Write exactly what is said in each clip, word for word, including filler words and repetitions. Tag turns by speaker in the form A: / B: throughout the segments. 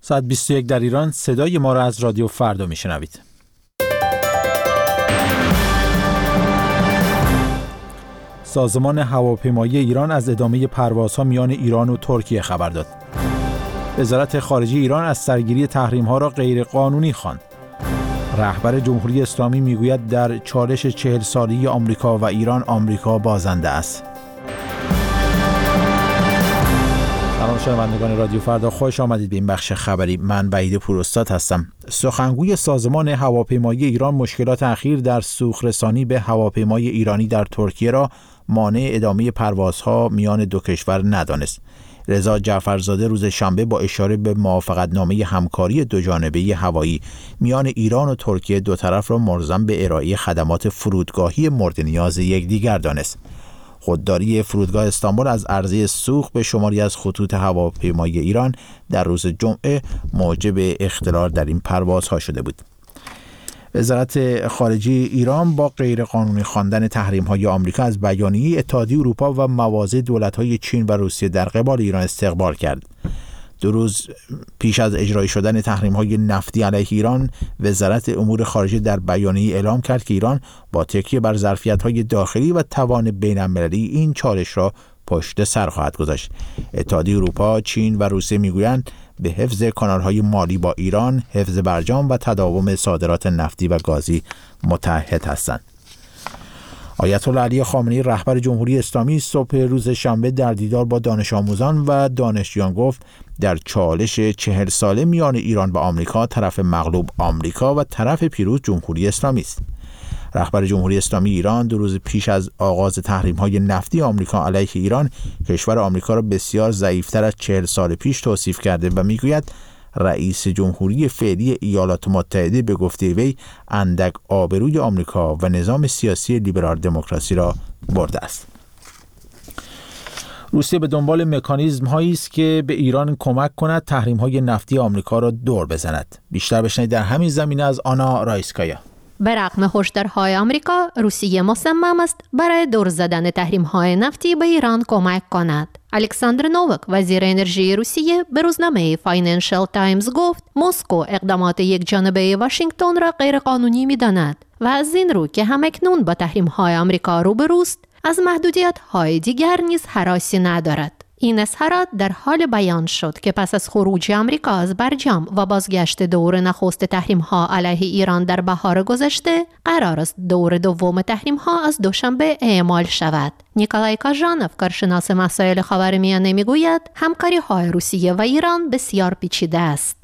A: ساعت بیست و یک در ایران. صدای ما را از رادیو فردا میشنوید. سازمان هواپیمایی ایران از ادامه پروازها میان ایران و ترکیه خبر داد. وزارت خارجه ایران از سرگیری تحریم‌ها را غیر قانونی خواند. رهبر جمهوری اسلامی میگوید در چالش چهل ساله آمریکا و ایران آمریکا بازنده است. سلام شنوندگان رادیو فردا، خوش آمدید به این بخش خبری. من وحید پوراستاد هستم. سخنگوی سازمان هواپیمایی ایران مشکلات اخیر در سوخرسانی به هواپیمای ایرانی در ترکیه را مانع ادامه پروازها میان دو کشور ندانست. رضا جعفرزاده روز شنبه با اشاره به موافقتنامه همکاری دوجانبه هوایی میان ایران و ترکیه دو طرف را ملزم به ارائه خدمات فرودگاهی مورد نیاز یکدیگر دانست. خودداری فرودگاه استانبول از عرضه سوخت به شماری از خطوط هواپیمایی ایران در روز جمعه موجب اختلال در این پروازها شده بود. وزارت خارجه ایران با غیرقانونی خواندن تحریم‌های آمریکا از بیانیه اتحادیه اروپا و مواضع دولت‌های چین و روسیه در قبال ایران استقبال کرد. دو روز پیش از اجرای شدن تحریم‌های نفتی علیه ایران، وزارت امور خارجه در بیانیه اعلام کرد که ایران با تکیه بر ظرفیت‌های داخلی و توان بین‌المللی این چالش را پشت سر خواهد گذاشت. اتحادیه اروپا، چین و روسیه میگویند به حفظ کانال‌های مالی با ایران، حفظ برجام و تداوم صادرات نفتی و گازی متحد هستند. آیت الله علی خامنه‌ای رهبر جمهوری اسلامی صبح روز شنبه در دیدار با دانش آموزان و دانشجویان گفت در چالش چهل ساله میان ایران و آمریکا طرف مغلوب آمریکا و طرف پیروز جمهوری اسلامی است. رهبر جمهوری اسلامی ایران دو روز پیش از آغاز تحریم‌های نفتی آمریکا علیه ایران کشور آمریکا را بسیار ضعیف‌تر از چهل سال پیش توصیف کرده و میگوید رئیس جمهوری فعلی ایالات متحده به گفته وی اندک آبروی آمریکا و نظام سیاسی لیبرال دموکراسی را برده است. روسیه به دنبال مکانیزم هایی است که به ایران کمک کند تحریم های نفتی آمریکا را دور بزند. بیشتر بشنوید در همین زمینه از آنا رایسکایا.
B: به رغم هشدارهای آمریکا، روسیه مصمم است برای دور زدن تحریم‌های نفتی به ایران کمک کند. الکساندر نووک، وزیر انرژی روسیه، به روزنامه فاینانشال تایمز گفت مسکو اقدامات یک جانبه واشنگتن را غیرقانونی می‌داند و از این رو که همکنون با تحریم‌های آمریکا روبروست، از محدودیت‌های دیگر نیز هراسی ندارد. این اظهارات در حال بیان شد که پس از خروج آمریکا از برجام و بازگشت دور نخست تحریم‌ها علیه ایران در بهار گذشته، قرار است دور دوم تحریم‌ها از دوشنبه اعمال شود. نیکولای کاژانوف، کارشناس مسائل خاورمیانه، میگوید همکاری‌های روسیه و ایران بسیار پیچیده است.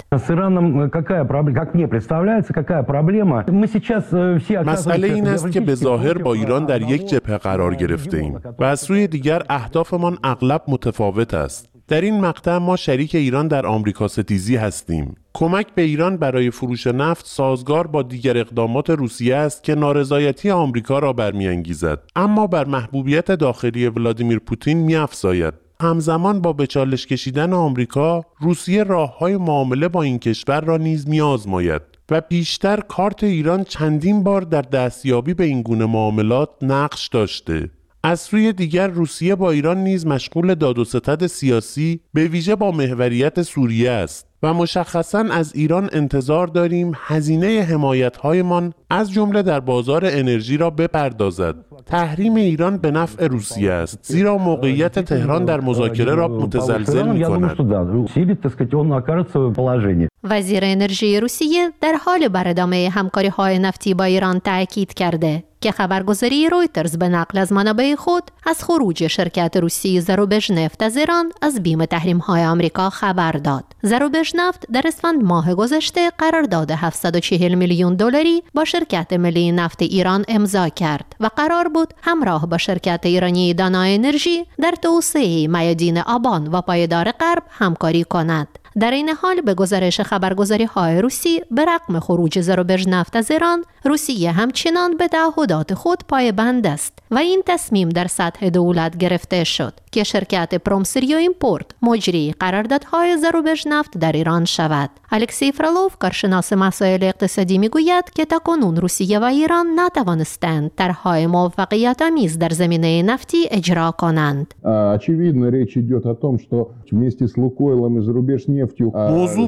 C: مسئله این است که به ظاهر با ایران در یک جبهه قرار گرفته ایم و از سوی دیگر اهدافمان اغلب متفاوت است. در این مقطع ما شریک ایران در آمریکا ستیزی هستیم. کمک به ایران برای فروش نفت سازگار با دیگر اقدامات روسیه است که نارضایتی آمریکا را برمی‌انگیزد، اما بر محبوبیت داخلی ولادیمیر پوتین می‌افزاید. همزمان با به چالش کشیدن آمریکا، روسیه راه‌های معامله با این کشور را نیز می‌آزماید و بیشتر کارت ایران چندین بار در دستیابی به این گونه معاملات نقش داشته. از سوی دیگر روسیه با ایران نیز مشغول داد و ستد سیاسی به ویژه با محوریت سوریه است و مشخصاً از ایران انتظار داریم هزینه حمایت‌هایمان از جمله در بازار انرژی را بپردازد. تحریم ایران به نفع روسیه است، زیرا موقعیت تهران در مذاکره را متزلزل می‌کند.
B: وزیر انرژی روسیه در حال بر ادامه همکاری‌های نفتی با ایران تاکید کرده که خبرگزاری رویترز به نقل از منابع خود از خروج شرکت روسی زروبژنفت از ایران از بیم تحریم‌های آمریکا خبر داد. زروبژنفت در اسفند ماه گذشته قرارداد هفتصد و چهل میلیون دلاری با شرکت ملی نفت ایران امضا کرد و قرار بود همراه با شرکت ایرانی دانا انرژی در توسعه میادین آبان و پایدار غرب همکاری کند. در این حال به گزارش خبرگزاری‌های روسی، به رغم خروج زروبژنفت از ایران، روسیه همچنان به تعهدات خود پایبند است و این تصمیم در سطح دولت گرفته شد که شرکت پرومسریو ایمپورت مجری قراردادهای زروبژنفت در ایران شود. الکسی فرالوف، کارشناس مسائل اقتصادی، میگوید که تاکنون روسیه و ایران نتوانستند طرح‌های موفقیت‌آمیز در زمینه نفتی اجرا کنند.
C: موضوع